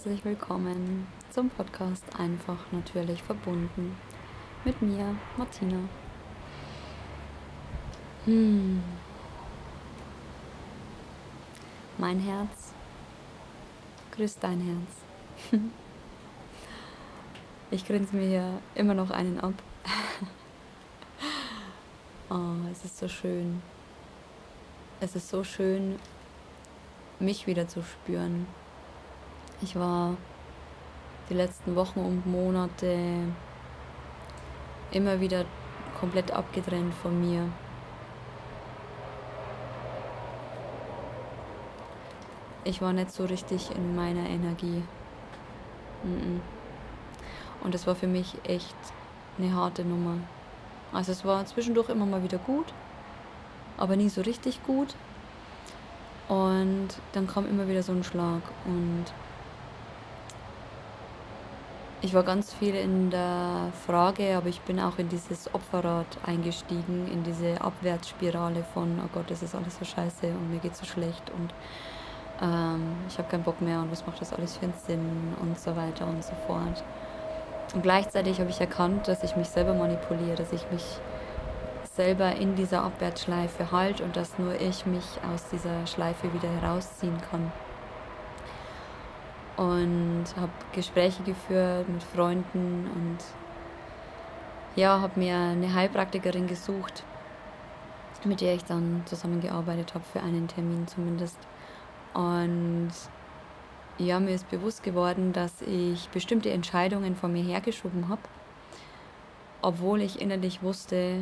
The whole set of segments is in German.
herzlich willkommen zum Podcast Einfach natürlich verbunden mit mir, Martina. Mein Herz grüßt dein Herz. Ich grinse mir hier immer noch einen ab. Oh, es ist so schön. Es ist so schön, mich wieder zu spüren. Ich war die letzten Wochen und Monate immer wieder komplett abgetrennt von mir. Ich war nicht so richtig in meiner Energie. Und es war für mich echt eine harte Nummer. Also es war zwischendurch immer mal wieder gut, aber nie so richtig gut. Und dann kam immer wieder so ein Schlag. Und ich war ganz viel in der Frage, aber ich bin auch in dieses Opferrad eingestiegen, in diese Abwärtsspirale von, oh Gott, das ist alles so scheiße und mir geht's so schlecht und ich habe keinen Bock mehr und was macht das alles für einen Sinn und so weiter und so fort. Und gleichzeitig habe ich erkannt, dass ich mich selber manipuliere, dass ich mich selber in dieser Abwärtsschleife halte und dass nur ich mich aus dieser Schleife wieder herausziehen kann. Und habe Gespräche geführt mit Freunden und ja, habe mir eine Heilpraktikerin gesucht, mit der ich dann zusammengearbeitet habe, für einen Termin zumindest. Und ja, mir ist bewusst geworden, dass ich bestimmte Entscheidungen von mir hergeschoben habe, obwohl ich innerlich wusste,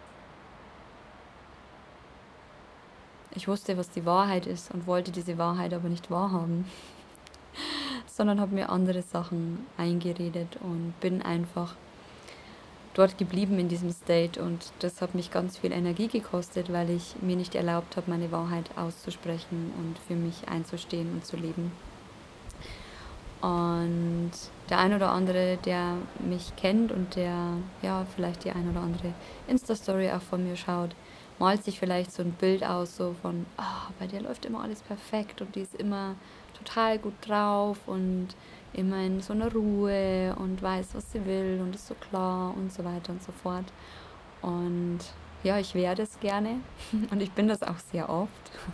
was die Wahrheit ist und wollte diese Wahrheit aber nicht wahrhaben, sondern habe mir andere Sachen eingeredet und bin einfach dort geblieben in diesem State und das hat mich ganz viel Energie gekostet, weil ich mir nicht erlaubt habe, meine Wahrheit auszusprechen und für mich einzustehen und zu leben. Und der ein oder andere, der mich kennt und der ja vielleicht die ein oder andere Insta-Story auch von mir schaut, malt sich vielleicht so ein Bild aus, so von, bei der läuft immer alles perfekt und die ist immer total gut drauf und immer in so einer Ruhe und weiß, was sie will und ist so klar und so weiter und so fort. Und ja, ich wäre das gerne und ich bin das auch sehr oft,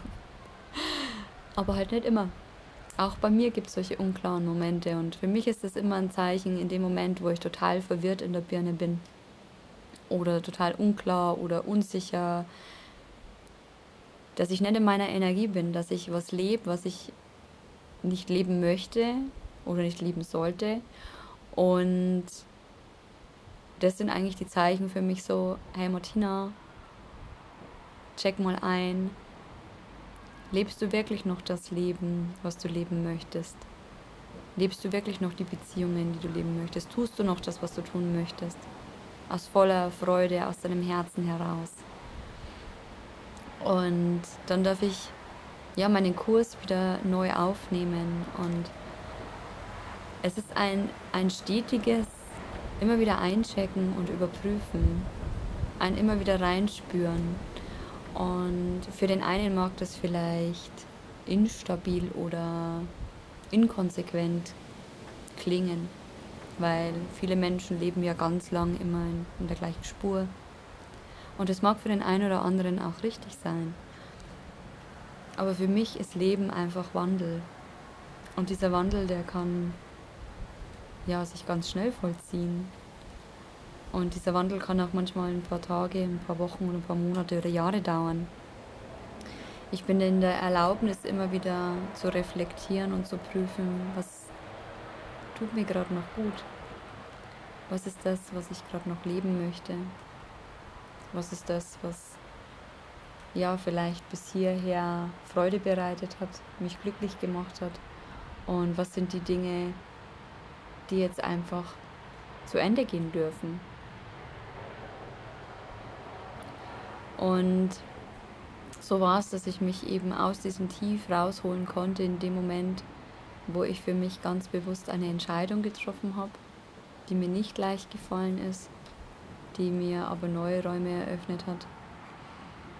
aber halt nicht immer. Auch bei mir gibt es solche unklaren Momente und für mich ist das immer ein Zeichen in dem Moment, wo ich total verwirrt in der Birne bin oder total unklar oder unsicher, dass ich nicht in meiner Energie bin, dass ich was lebe, was ich nicht leben möchte oder nicht leben sollte. Und das sind eigentlich die Zeichen für mich so, hey Martina, check mal ein, lebst du wirklich noch das Leben, was du leben möchtest? Lebst du wirklich noch die Beziehungen, die du leben möchtest? Tust du noch das, was du tun möchtest? Aus voller Freude, aus deinem Herzen heraus. Und dann darf ich ja meinen Kurs wieder neu aufnehmen und es ist ein stetiges immer wieder einchecken und überprüfen, ein immer wieder reinspüren. Und für den einen mag das vielleicht instabil oder inkonsequent klingen, weil viele Menschen leben ja ganz lang immer in der gleichen Spur. Und es mag für den einen oder anderen auch richtig sein. Aber für mich ist Leben einfach Wandel. Und dieser Wandel, der kann ja sich ganz schnell vollziehen. Und dieser Wandel kann auch manchmal ein paar Tage, ein paar Wochen oder ein paar Monate oder Jahre dauern. Ich bin in der Erlaubnis, immer wieder zu reflektieren und zu prüfen, was tut mir gerade noch gut. Was ist das, was ich gerade noch leben möchte? Was ist das, was ja vielleicht bis hierher Freude bereitet hat, mich glücklich gemacht hat? Und was sind die Dinge, die jetzt einfach zu Ende gehen dürfen? Und so war es, dass ich mich eben aus diesem Tief rausholen konnte in dem Moment, wo ich für mich ganz bewusst eine Entscheidung getroffen habe, die mir nicht leicht gefallen ist, die mir aber neue Räume eröffnet hat.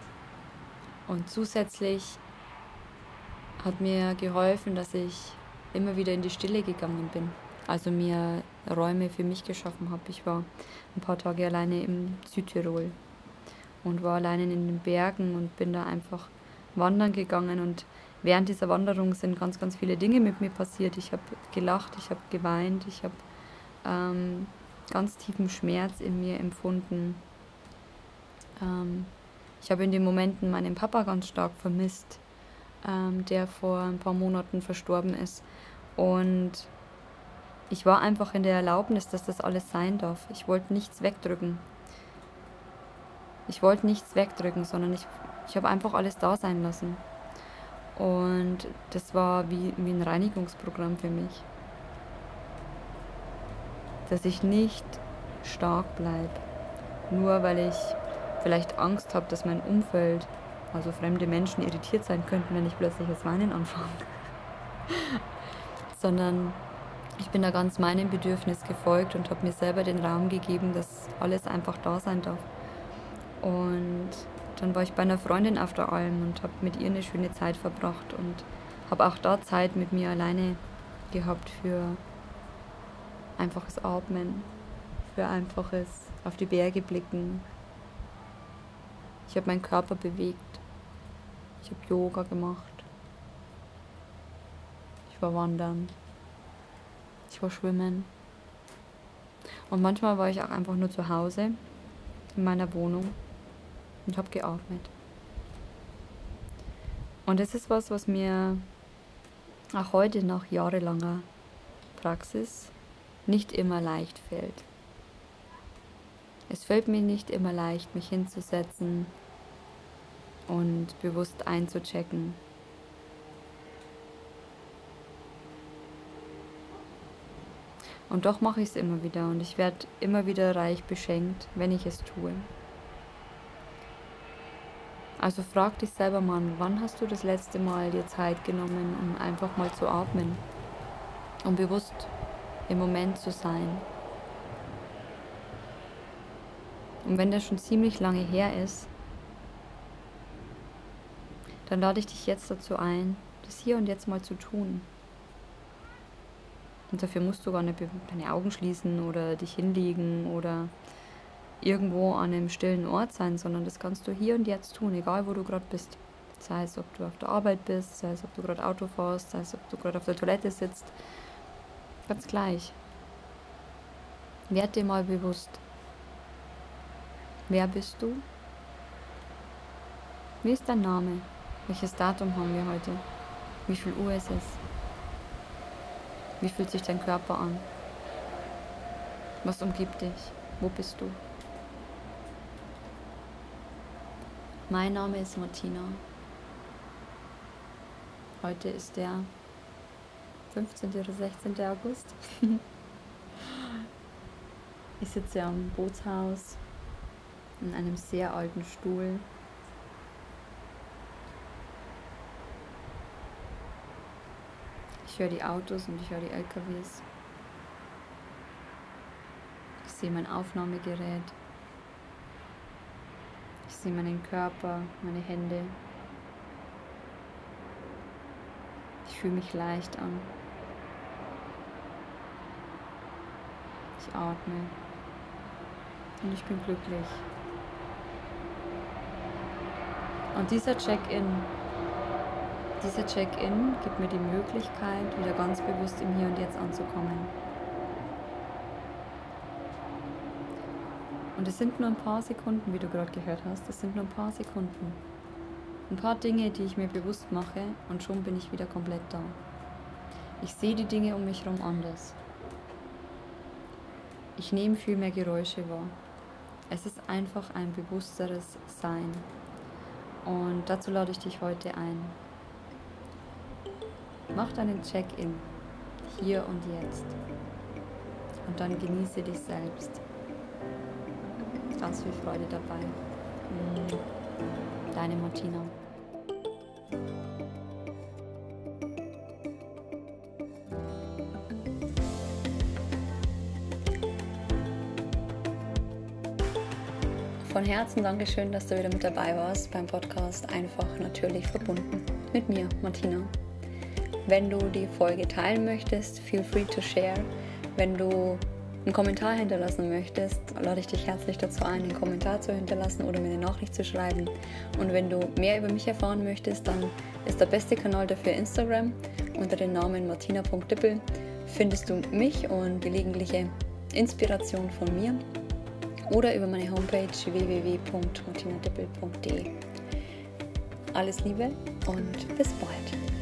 Und zusätzlich hat mir geholfen, dass ich immer wieder in die Stille gegangen bin. Also mir Räume für mich geschaffen habe. Ich war ein paar Tage alleine im Südtirol und war alleine in den Bergen und bin da einfach wandern gegangen. Und während dieser Wanderung sind ganz, ganz viele Dinge mit mir passiert. Ich habe gelacht, ich habe geweint, ich habe ganz tiefen Schmerz in mir empfunden. Ich habe in den Momenten meinen Papa ganz stark vermisst, der vor ein paar Monaten verstorben ist. Und ich war einfach in der Erlaubnis, dass das alles sein darf. Ich wollte nichts wegdrücken. Sondern ich habe einfach alles da sein lassen. Und das war wie ein Reinigungsprogramm für mich. Dass ich nicht stark bleibe, nur weil ich vielleicht Angst habe, dass mein Umfeld, also fremde Menschen, irritiert sein könnten, wenn ich plötzlich das Weinen anfange. Sondern ich bin da ganz meinem Bedürfnis gefolgt und habe mir selber den Raum gegeben, dass alles einfach da sein darf. Und dann war ich bei einer Freundin auf der Alm und habe mit ihr eine schöne Zeit verbracht und habe auch da Zeit mit mir alleine gehabt für einfaches Atmen, für einfaches auf die Berge blicken. Ich habe meinen Körper bewegt. Ich habe Yoga gemacht. Ich war wandern. Ich war schwimmen. Und manchmal war ich auch einfach nur zu Hause in meiner Wohnung und habe geatmet. Und das ist was mir auch heute nach jahrelanger Praxis nicht immer leicht fällt. Es fällt mir nicht immer leicht, mich hinzusetzen und bewusst einzuchecken. Und doch mache ich es immer wieder und ich werde immer wieder reich beschenkt, wenn ich es tue. Also frag dich selber mal, wann hast du das letzte Mal dir Zeit genommen, um einfach mal zu atmen, um bewusst im Moment zu sein. Und wenn das schon ziemlich lange her ist, dann lade ich dich jetzt dazu ein, das hier und jetzt mal zu tun. Und dafür musst du gar nicht deine Augen schließen oder dich hinlegen oder irgendwo an einem stillen Ort sein, sondern das kannst du hier und jetzt tun, egal wo du gerade bist. Sei es, ob du auf der Arbeit bist, sei es, ob du gerade Auto fährst, sei es, ob du gerade auf der Toilette sitzt. Ganz gleich. Werd dir mal bewusst. Wer bist du? Wie ist dein Name? Welches Datum haben wir heute? Wie viel Uhr ist es? Wie fühlt sich dein Körper an? Was umgibt dich? Wo bist du? Mein Name ist Martina. Heute ist der 15. oder 16. August. Ich sitze am Bootshaus in einem sehr alten Stuhl. Ich höre die Autos und ich höre die LKWs. Ich sehe mein Aufnahmegerät. Ich sehe meinen Körper, meine Hände. Ich fühle mich leicht an. Ich atme. Und ich bin glücklich. Und dieser Check-in gibt mir die Möglichkeit, wieder ganz bewusst im Hier und Jetzt anzukommen. Und es sind nur ein paar Sekunden, wie du gerade gehört hast, es sind nur ein paar Sekunden. Ein paar Dinge, die ich mir bewusst mache und schon bin ich wieder komplett da. Ich sehe die Dinge um mich herum anders. Ich nehme viel mehr Geräusche wahr. Es ist einfach ein bewussteres Sein. Und dazu lade ich dich heute ein. Mach deinen Check-in, hier und jetzt. Und dann genieße dich selbst. Ganz viel Freude dabei. Deine Martina. Von Herzen Dankeschön, dass du wieder mit dabei warst beim Podcast Einfach Natürlich Verbunden. Mit mir, Martina. Wenn du die Folge teilen möchtest, feel free to share. Wenn du einen Kommentar hinterlassen möchtest, lade ich dich herzlich dazu ein, einen Kommentar zu hinterlassen oder mir eine Nachricht zu schreiben. Und wenn du mehr über mich erfahren möchtest, dann ist der beste Kanal dafür Instagram. Unter dem Namen martina.dippel findest du mich und gelegentliche Inspiration von mir oder über meine Homepage www.martinadippel.de. Alles Liebe und bis bald!